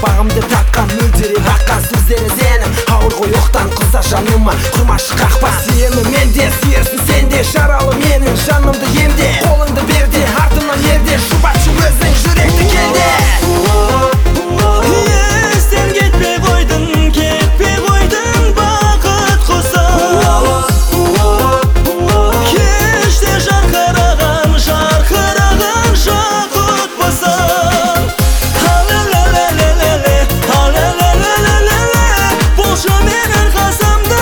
Bağымды таққан мөлдіреп аққан сөздері сенің ауыр ғой оқтан қыза жаныма құрмашы қақпа сүйемі менде сүйерсің сенде жаралы менің жанымды емде қолыңды берде артымнан ерде жұбатшы өзің жүректі келде естен кетпей қойдың бақыт құсы кеште жарқыраған жақұт болсаң болшы менің қасымда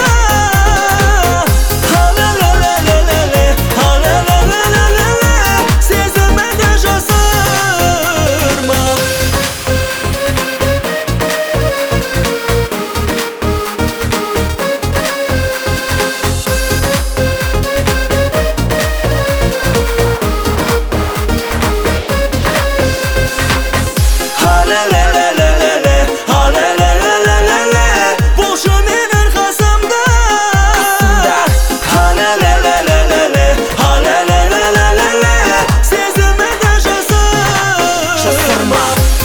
сезіміңді жасырма болшы менің қасымда сезіміңді жасырма